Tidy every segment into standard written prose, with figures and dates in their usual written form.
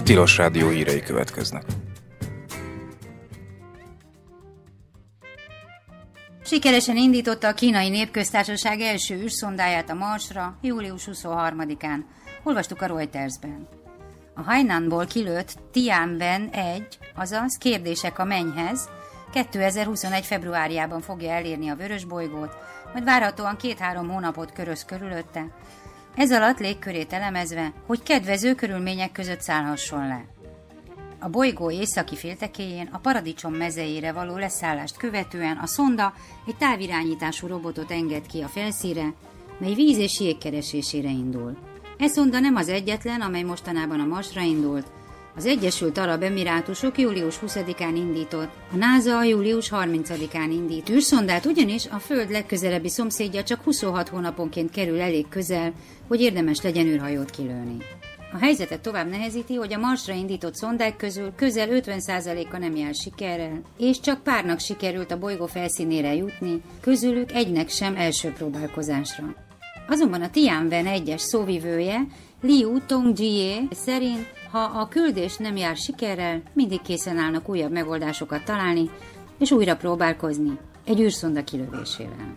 Tilos Rádió hírei következnek. Sikeresen indította a Kínai Népköztársaság első űrszondáját a Marsra július 23-án. Olvastuk a Reutersben. A Hainanból kilőtt Tianwen-1, azaz Kérdések a mennyhez, 2021. februárjában fogja elérni a vörösbolygót, majd várhatóan 2-3 hónapot köröz körülötte, ez alatt légkörét elemezve, hogy kedvező körülmények között szállhasson le. A bolygó északi féltekéjén a Paradicsom mezejére való leszállást követően a szonda egy távirányítású robotot enged ki a felszínre, mely víz és jég keresésére indul. E szonda nem az egyetlen, amely mostanában a Marsra indult. Az Egyesült Arab Emirátusok július 20-án indított, a NASA július 30-án indít űrszondát, ugyanis a Föld legközelebbi szomszédja csak 26 hónaponként kerül elég közel, hogy érdemes legyen űrhajót kilőni. A helyzetet tovább nehezíti, hogy a Marsra indított szondák közül közel 50%-a nem jár sikerrel, és csak párnak sikerült a bolygó felszínére jutni, közülük egynek sem első próbálkozásra. Azonban a Tianwen 1-es szóvivője, Liu Tongjie szerint, ha a küldés nem jár sikerrel, mindig készen állnak újabb megoldásokat találni, és újra próbálkozni egy űrszonda kilövésével.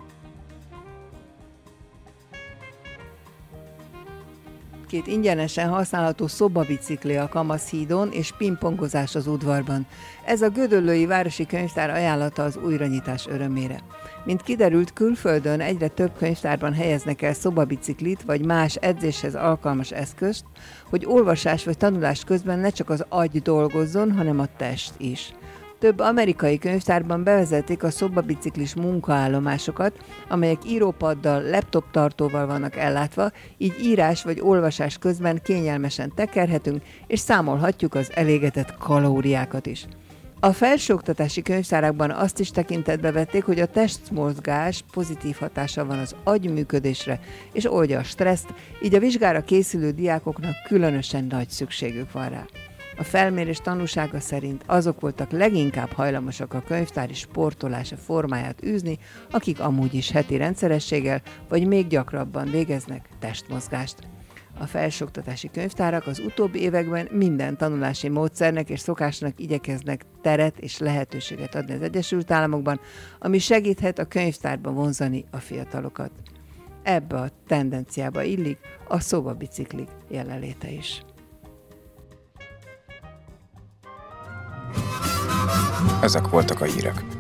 2 ingyenesen használható szobabicikli a Kamaszhídon és pingpongozás az udvarban. Ez a Gödöllői Városi Könyvtár ajánlata az újranyitás örömére. Mint kiderült, külföldön egyre több könyvtárban helyeznek el szobabiciklit vagy más edzéshez alkalmas eszközt, hogy olvasás vagy tanulás közben ne csak az agy dolgozzon, hanem a test is. Több amerikai könyvtárban bevezették a szobabiciklis munkaállomásokat, amelyek írópaddal, laptoptartóval vannak ellátva, így írás vagy olvasás közben kényelmesen tekerhetünk, és számolhatjuk az elégetett kalóriákat is. A felsőoktatási könyvtárakban azt is tekintetbe vették, hogy a testmozgás pozitív hatása van az agyműködésre, és oldja a stresszt, így a vizsgára készülő diákoknak különösen nagy szükségük van rá. A felmérés tanúsága szerint azok voltak leginkább hajlamosak a könyvtári sportolása formáját űzni, akik amúgy is heti rendszerességgel vagy még gyakrabban végeznek testmozgást. A felsőoktatási könyvtárak az utóbbi években minden tanulási módszernek és szokásnak igyekeznek teret és lehetőséget adni az Egyesült Államokban, ami segíthet a könyvtárba vonzani a fiatalokat. Ebbe a tendenciába illik a szobabiciklik jelenléte is. Ezek voltak a hírek.